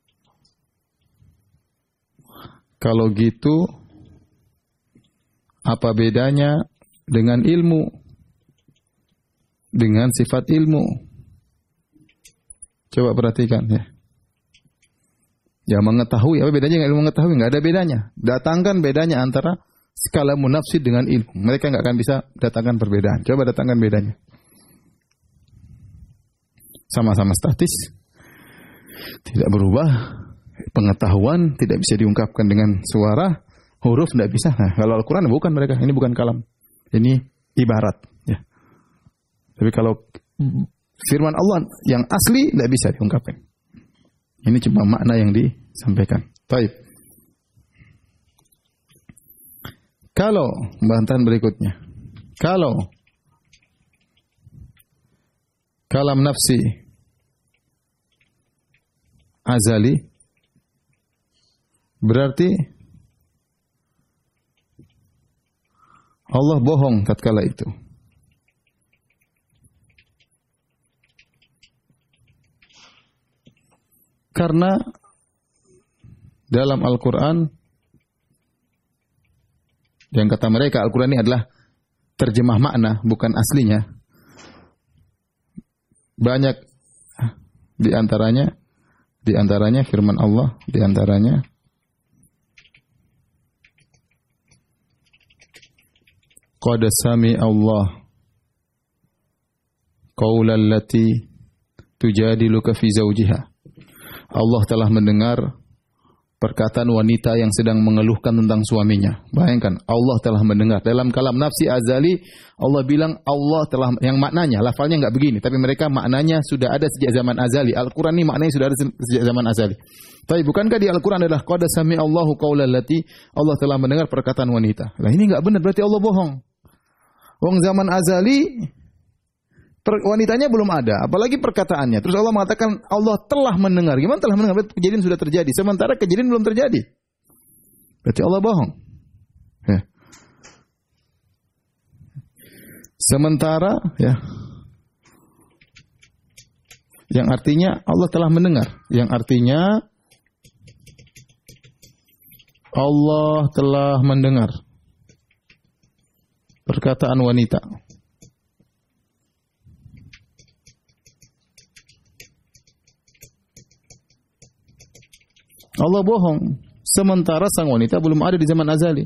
Kalau gitu, apa bedanya dengan ilmu? Dengan sifat ilmu. Coba perhatikan, ya. Ya, mengetahui, apa bedanya dengan ilmu mengetahui? Nggak ada bedanya. Datangkan bedanya antara skala munafsid dengan ilmu. Mereka nggak akan bisa datangkan perbedaan. Coba datangkan bedanya. Sama-sama statis, tidak berubah. Pengetahuan tidak bisa diungkapkan dengan suara, huruf tidak bisa. Nah, kalau Al-Quran bukan mereka. Ini bukan kalam. Ini ibarat. Ya. Tapi kalau firman Allah yang asli tidak bisa diungkapkan. Ini cuma makna yang disampaikan. Baik. Kalau bantahan berikutnya, kalau kalam nafsi azali, berarti Allah bohong tatkala itu. Karena dalam Al-Quran, yang kata mereka Al-Quran ini adalah terjemah makna, bukan aslinya. Banyak di antaranya, di antaranya firman Allah, di antaranya qad sami Allah qaulal lati tujadiluka fi zawjiha. Allah telah mendengar perkataan wanita yang sedang mengeluhkan tentang suaminya. Bayangkan, Allah telah mendengar. Dalam kalam nafsi azali, Allah bilang Allah telah, yang maknanya, lafalnya enggak begini, tapi mereka maknanya sudah ada sejak zaman azali. Al-Quran ini maknanya sudah ada sejak zaman azali. Tapi bukankah di Al-Quran adalah qad sami Allahu qaulal lati, Allah telah mendengar perkataan wanita. Lah ini enggak benar, berarti Allah bohong. Wong zaman azali per, wanitanya belum ada, apalagi perkataannya. Terus Allah mengatakan Allah telah mendengar. Gimana telah mendengar? Berarti kejadian sudah terjadi. Sementara kejadian belum terjadi. Berarti Allah bohong. Ya. Sementara, ya, yang artinya Allah telah mendengar. Yang artinya Allah telah mendengar perkataan wanita. Allah bohong. Sementara sang wanita belum ada di zaman azali.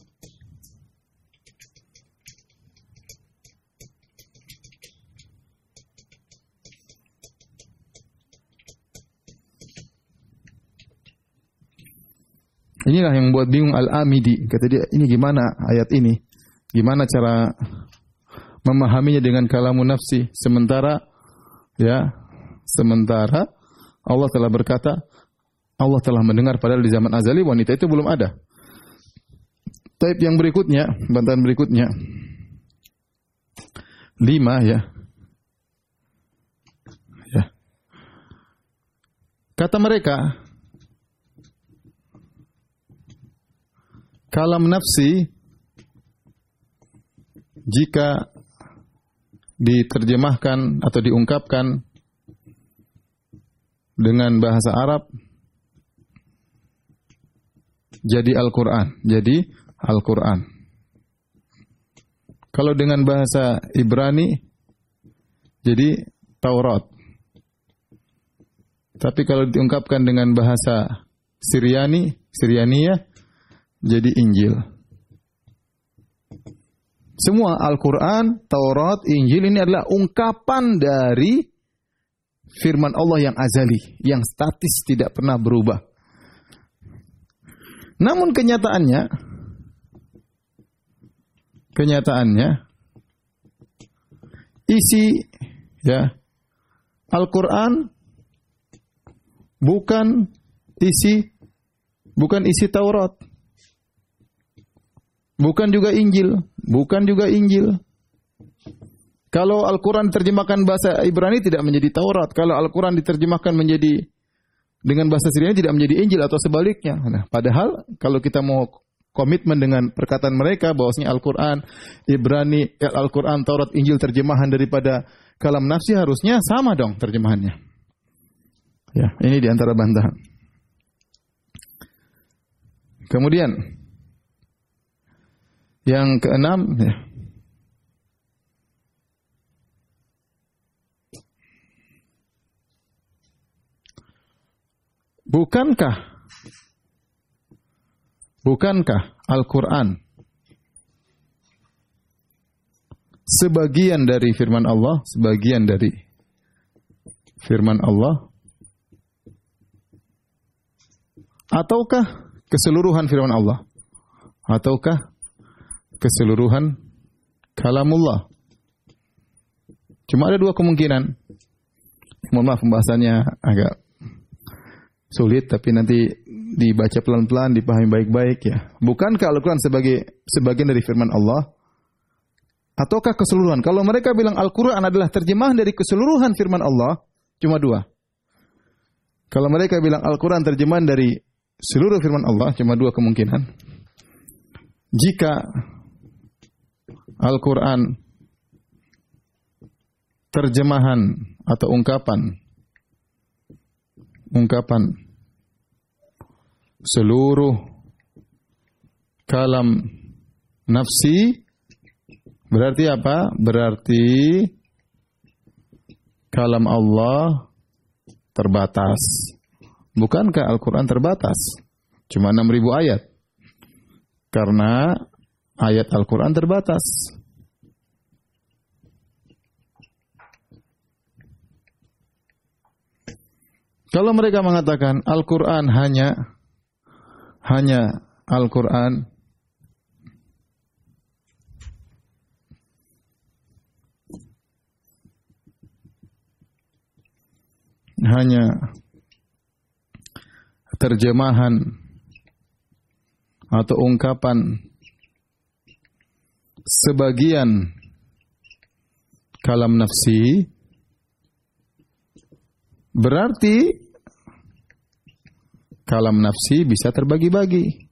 Inilah yang membuat bingung Al-Amidi. Kata dia, ini gimana ayat ini? Gimana cara memahaminya dengan kalamun nafsi? Sementara, ya, sementara Allah telah berkata, Allah telah mendengar padahal di zaman azali wanita itu belum ada. Taib yang berikutnya, bantahan berikutnya. Lima, ya. Ya. Kata mereka, kalam nafsi jika diterjemahkan atau diungkapkan dengan bahasa Arab jadi Al-Quran, jadi Al-Quran. Kalau dengan bahasa Ibrani jadi Taurat. Tapi kalau diungkapkan dengan bahasa Syriani, Syrianiyah jadi Injil. Semua Al-Quran, Taurat, Injil ini adalah ungkapan dari firman Allah yang azali, yang statis, tidak pernah berubah. Namun kenyataannya, kenyataannya, isi ya Al-Quran bukan isi, bukan isi Taurat. Bukan juga Injil, bukan juga Injil. Kalau Al-Quran diterjemahkan bahasa Ibrani tidak menjadi Taurat. Kalau Al-Quran diterjemahkan menjadi dengan bahasa Syriani tidak menjadi Injil atau sebaliknya. Nah, padahal kalau kita mau komitmen dengan perkataan mereka bahwasanya Al-Quran, Ibrani, Al-Quran, Taurat, Injil terjemahan daripada kalam nafsi harusnya sama dong terjemahannya. Ya, ini di antara bantahan. Kemudian yang keenam, ya. Bukankah Bukankah Al-Quran sebagian dari firman Allah, sebagian dari firman Allah, ataukah keseluruhan firman Allah, ataukah keseluruhan kalamullah? Cuma ada dua kemungkinan. Mohon maaf pembahasannya agak sulit, tapi nanti dibaca pelan-pelan, dipahami baik-baik ya. Bukankah Al-Quran sebagai sebagian dari firman Allah, ataukah keseluruhan? Kalau mereka bilang Al-Quran adalah terjemahan dari keseluruhan firman Allah, cuma dua. Kalau mereka bilang Al-Quran terjemahan dari seluruh firman Allah, cuma dua kemungkinan. Jika Al-Quran terjemahan atau ungkapan ungkapan seluruh kalam nafsi, berarti apa? Berarti kalam Allah terbatas. Bukankah Al-Quran terbatas? Cuma enam ribu ayat. Karena ayat Al-Quran terbatas. Kalau mereka mengatakan Al-Quran hanya hanya Al-Quran hanya terjemahan atau ungkapan sebagian kalam nafsi, berarti kalam nafsi bisa terbagi-bagi.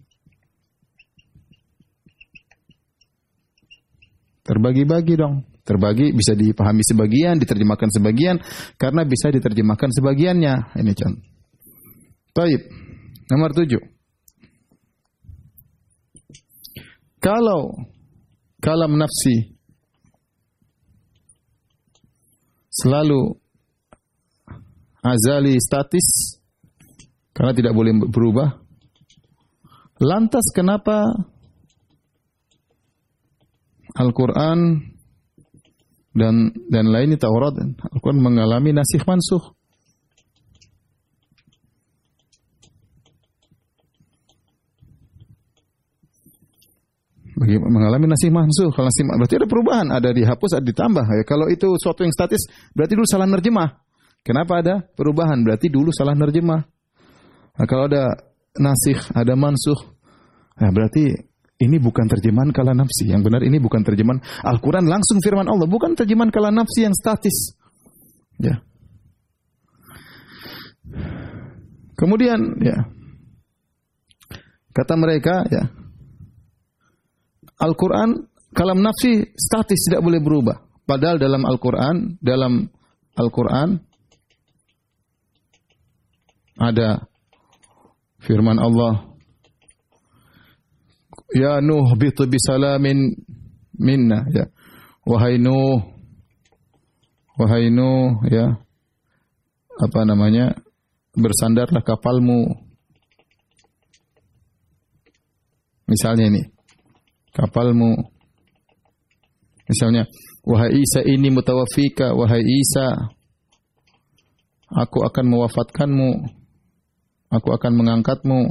Terbagi-bagi dong. Terbagi bisa dipahami sebagian, diterjemahkan sebagian, karena bisa diterjemahkan sebagiannya. Ini contoh. Taib. Nomor tujuh. Kalau kalam nafsi selalu azali statis, Karena tidak boleh berubah. Lantas kenapa Al-Quran dan dan lainnya Taurat dan Al-Quran mengalami nasikh mansukh? Bagi mengalami nasikh mansukh, kalau nasikh berarti ada perubahan, ada dihapus, ada ditambah. Ya, kalau itu suatu yang statis, berarti dulu salah nerjemah. Kenapa ada perubahan? Berarti dulu salah nerjemah. Nah, kalau ada nasikh, ada mansukh, nah berarti ini bukan terjemahan kala nafsi. Yang benar ini bukan terjemahan Al-Quran langsung firman Allah, bukan terjemahan kala nafsi yang statis. Ya. Kemudian, ya, kata mereka, ya, Al-Quran kalam nafsi statis, tidak boleh berubah. Padahal dalam Al-Quran, dalam Al-Quran ada firman Allah, ya Nuh bitu bisalamin minna, ya, wahai Nuh, wahai Nuh, ya, apa namanya, bersandarlah kapalmu. Misalnya ini, kapalmu. Misalnya, wahai Isa ini mutawafika, wahai Isa, aku akan mewafatkanmu, aku akan mengangkatmu.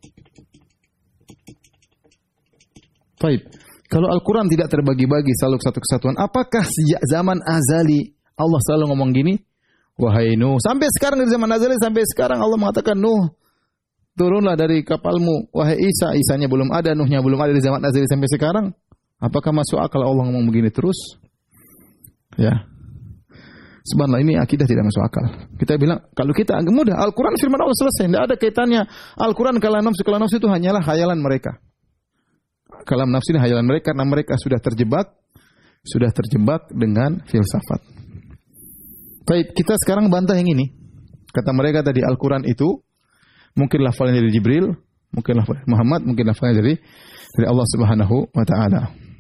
Baik. Kalau Al-Quran tidak terbagi-bagi, selalu satu kesatuan, apakah sejak zaman azali Allah selalu ngomong gini? Wahai Nuh. Sampai sekarang dari zaman azali sampai sekarang Allah mengatakan, Nuh, turunlah dari kapalmu. Wahai Isa, Isanya belum ada, Nuhnya belum ada dari zaman azali sampai sekarang. Apakah masuk akal Allah ngomong begini terus? Ya. Subhanallah, ini akidah tidak masuk akal. Kita bilang, kalau kita agak mudah, Al-Quran firman Allah selesai. Tidak ada kaitannya. Al-Quran kalam nafsu, kalam nafsu itu hanyalah khayalan mereka. Kalam nafsu ini khayalan mereka karena mereka sudah terjebak, sudah terjebak dengan filsafat. Baik, kita sekarang bantah yang ini. Kata mereka tadi, Al-Quran itu mungkin lafalnya dari Jibril, mungkin lafalnya Muhammad, mungkin lafalnya dari dari Allah Subhanahu wa taala.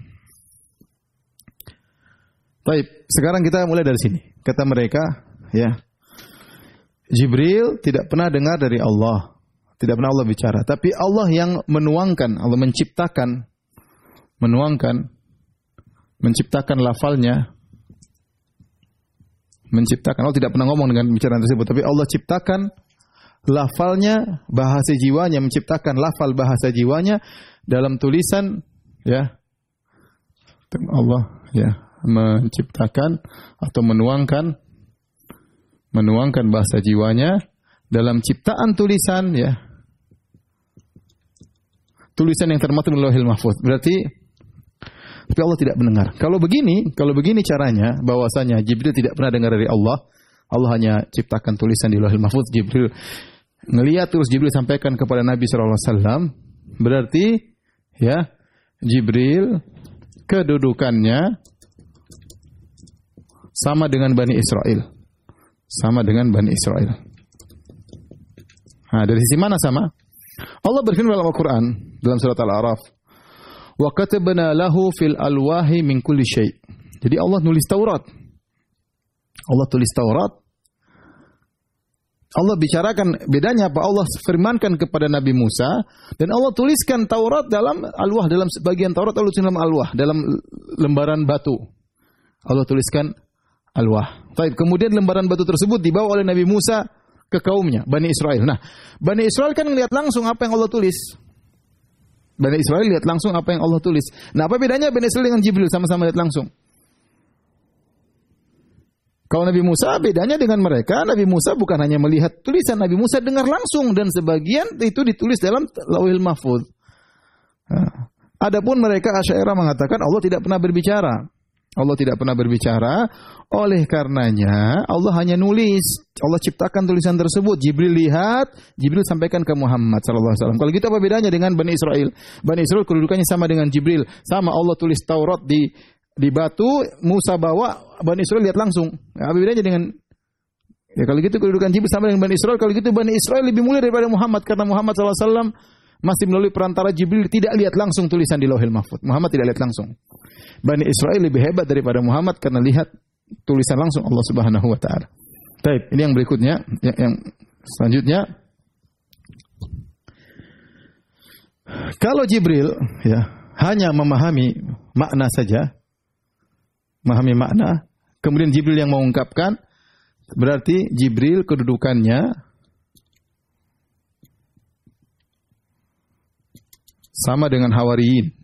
Baik, sekarang kita mulai dari sini. Kata mereka, ya, Jibril tidak pernah dengar dari Allah, tidak pernah Allah bicara, tapi Allah yang menuangkan, Allah menciptakan, menuangkan, menciptakan lafalnya, menciptakan. Allah tidak pernah ngomong dengan bicaraan tersebut, tapi Allah ciptakan lafalnya, bahasa jiwanya, menciptakan lafal bahasa jiwanya dalam tulisan, ya, Allah, ya, menciptakan atau menuangkan menuangkan bahasa jiwanya dalam ciptaan tulisan, ya, tulisan yang termaktub dalam Lauhil Mahfuz. Berarti tapi Allah tidak mendengar. Kalau begini, kalau begini caranya, bahwasanya Jibril tidak pernah dengar dari Allah, Allah hanya ciptakan tulisan di Lauhil Mahfuz, Jibril ngelihat terus, Jibril sampaikan kepada Nabi sallallahu alaihi wasallam, berarti, ya, Jibril kedudukannya sama dengan Bani Israel. Sama dengan Bani Israel. Nah, dari sisi mana sama? Allah berfirman dalam Al-Quran, dalam surat Al-A'raf, wa katabna lahu fil alwahi min kulli syai'. Jadi Allah nulis Taurat. Allah tulis Taurat. Allah bicarakan bedanya apa? Allah firmankan kepada Nabi Musa, dan Allah tuliskan Taurat dalam alwah, dalam sebagian Taurat Allah tuliskan dalam alwah, dalam lembaran batu. Allah tuliskan alwah. Baik, kemudian lembaran batu tersebut dibawa oleh Nabi Musa ke kaumnya, Bani Israel. Nah, Bani Israel kan melihat langsung apa yang Allah tulis. Bani Israel lihat langsung apa yang Allah tulis. Nah, apa bedanya Bani Israel dengan Jibril? Sama-sama lihat langsung. Kalau Nabi Musa, bedanya dengan mereka, Nabi Musa bukan hanya melihat tulisan, Nabi Musa dengar langsung, dan sebagian itu ditulis dalam Lauhil Mahfuz. Nah, adapun mereka Asy'ariyah mengatakan Allah tidak pernah berbicara. Allah tidak pernah berbicara, oleh karenanya Allah hanya nulis. Allah ciptakan tulisan tersebut, Jibril lihat, Jibril sampaikan ke Muhammad sallallahu alaihi wasallam. Kalau gitu apa bedanya dengan Bani Israel? Bani Israel kedudukannya sama dengan Jibril. Sama, Allah tulis Taurat di di batu, Musa bawa, Bani Israel lihat langsung. Apa bedanya dengan, ya kalau gitu kedudukan Jibril sama dengan Bani Israel. Kalau gitu Bani Israel lebih mulia daripada Muhammad, karena Muhammad sallallahu alaihi wasallam masih melalui perantara Jibril, tidak lihat langsung tulisan di Lauhil Mahfuz. Muhammad tidak lihat langsung. Bani Israel lebih hebat daripada Muhammad karena lihat tulisan langsung Allah Subhanahu wa taala. Baik, ini yang berikutnya, yang, yang selanjutnya, Kalau Jibril ya hanya memahami makna saja, memahami makna, kemudian Jibril yang mengungkapkan, berarti Jibril kedudukannya sama dengan Hawariyin.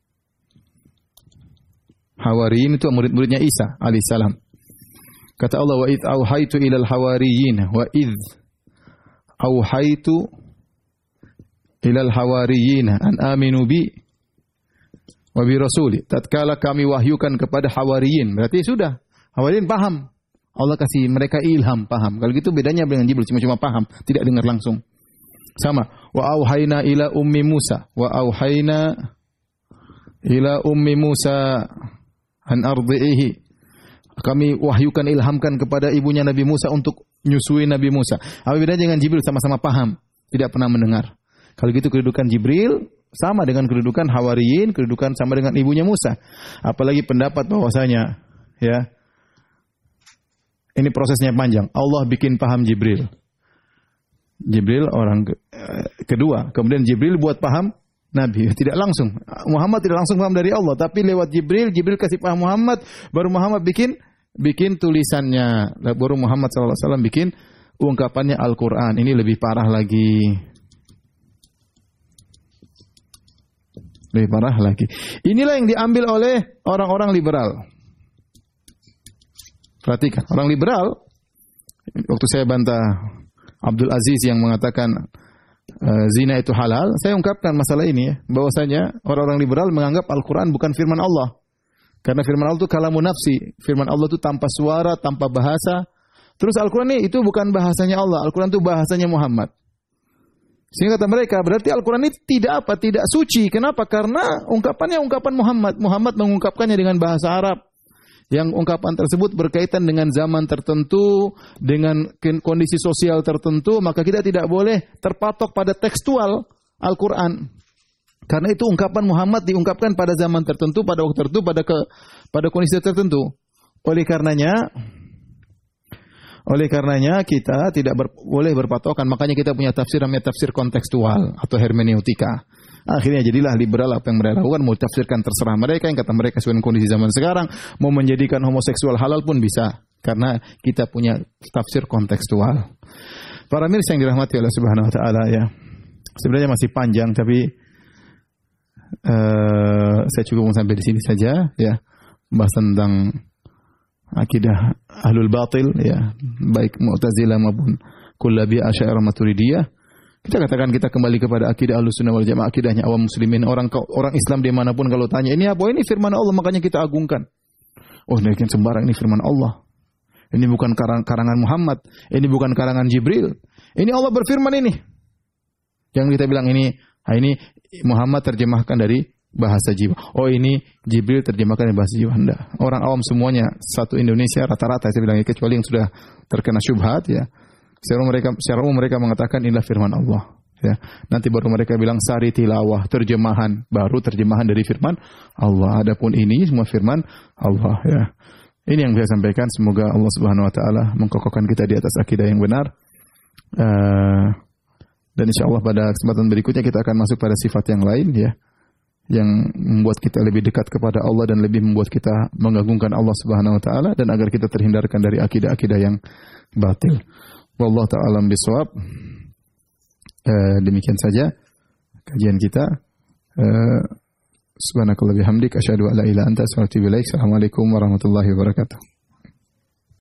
Hawariyin itu murid-muridnya Isa alaihissalam. Kata Allah, wa idh auhaitu ilal hawariyin, wa idh auhaitu ilal hawariyin an aminu bi wa bi rasuli. Tatkala kami wahyukan kepada hawariyin, berarti sudah hawariyin paham. Allah kasih mereka ilham, paham. Kalau gitu bedanya dengan Jibril, cuma-cuma paham, tidak dengar langsung. Sama, wa auhayna ila ummi Musa, wa auhayna ila ummi Musa an ardi'ihi. Kami wahyukan, ilhamkan kepada ibunya Nabi Musa untuk nyusui Nabi Musa. Apa bedanya dengan Jibril? Sama-sama paham, tidak pernah mendengar. Kalau gitu kedudukan Jibril sama dengan kedudukan Hawariyin, kedudukan sama dengan ibunya Musa. Apalagi pendapat bahwasanya ya ini prosesnya panjang. Allah bikin paham Jibril. Jibril orang ke, eh, kedua, kemudian Jibril buat paham Nabi, tidak langsung. Muhammad tidak langsung paham dari Allah, tapi lewat Jibril, Jibril kasih paham Muhammad, baru Muhammad bikin bikin tulisannya, baru Muhammad shallallahu alaihi wasallam bikin ungkapannya Al-Quran. Ini lebih parah lagi. Lebih parah lagi. Inilah yang diambil oleh orang-orang liberal. Perhatikan, orang liberal, waktu saya bantah Abdul Aziz yang mengatakan Uh, zina itu halal, saya ungkapkan masalah ini ya, bahwasanya orang-orang liberal menganggap Al-Quran bukan firman Allah. Karena firman Allah itu kalamun nafsi, firman Allah itu tanpa suara, tanpa bahasa. Terus Al-Quran ini itu bukan bahasanya Allah, Al-Quran itu bahasanya Muhammad. Sehingga kata mereka, berarti Al-Quran ini tidak apa, tidak suci. Kenapa? Karena ungkapannya ungkapan Muhammad. Muhammad mengungkapkannya dengan bahasa Arab. Yang ungkapan tersebut berkaitan dengan zaman tertentu, dengan kondisi sosial tertentu, maka kita tidak boleh terpatok pada tekstual Al-Quran. Karena itu ungkapan Muhammad diungkapkan pada zaman tertentu, pada waktu tertentu, pada ke, pada kondisi tertentu. Oleh karenanya, oleh karenanya kita tidak ber, boleh berpatokan. Makanya kita punya tafsir namanya tafsir kontekstual atau hermeneutika. Akhirnya jadilah liberal apa yang mereka lakukan, mau tafsirkan terserah mereka, yang kata mereka sesuai kondisi zaman sekarang, mau menjadikan homoseksual halal pun bisa, karena kita punya tafsir kontekstual. Para mirsa yang dirahmati oleh Subhanahu wa taala ya. Sebenarnya masih panjang tapi uh, saya cukup sampai di sini saja ya. Bahas tentang akidah ahlul batil ya, baik Mu'tazilah maupun Kullabi, Asy'ariyah, Maturidiyah. Kita katakan kita kembali kepada akidah Ahlussunnah wal Jamaah, akidahnya awam muslimin. Orang orang Islam dimanapun kalau tanya, ini apa? Ini firman Allah, makanya kita agungkan. Oh, ini sembarang, ini firman Allah. Ini bukan karang, karangan Muhammad. Ini bukan karangan Jibril. Ini Allah berfirman ini. Jangan kita bilang ini, ah, ini Muhammad terjemahkan dari bahasa jiwa. Oh, ini Jibril terjemahkan dari bahasa jiwa. Enggak. Orang awam semuanya satu Indonesia rata-rata saya bilang, kecuali yang sudah terkena syubhat ya. Secara mereka, secara umum mereka mengatakan inilah firman Allah. Ya. Nanti baru mereka bilang sari tilawah, terjemahan baru terjemahan dari firman Allah. Adapun ini semua firman Allah. Ya. Ini yang saya sampaikan. Semoga Allah Subhanahu Wa Taala mengkokohkan kita di atas akidah yang benar. Uh, dan insya Allah pada kesempatan berikutnya kita akan masuk pada sifat yang lain, ya, yang membuat kita lebih dekat kepada Allah dan lebih membuat kita mengagungkan Allah Subhanahu Wa Taala, dan agar kita terhindarkan dari akidah-akidah yang batil. Wallahu ta'ala bisawab. Uh, demikian saja kajian kita. Uh, Subhanakallah bihamdik asyhadu an la ilaha illa anta astaghfiruka wa atubu ilaik. Assalamualaikum warahmatullahi wabarakatuh.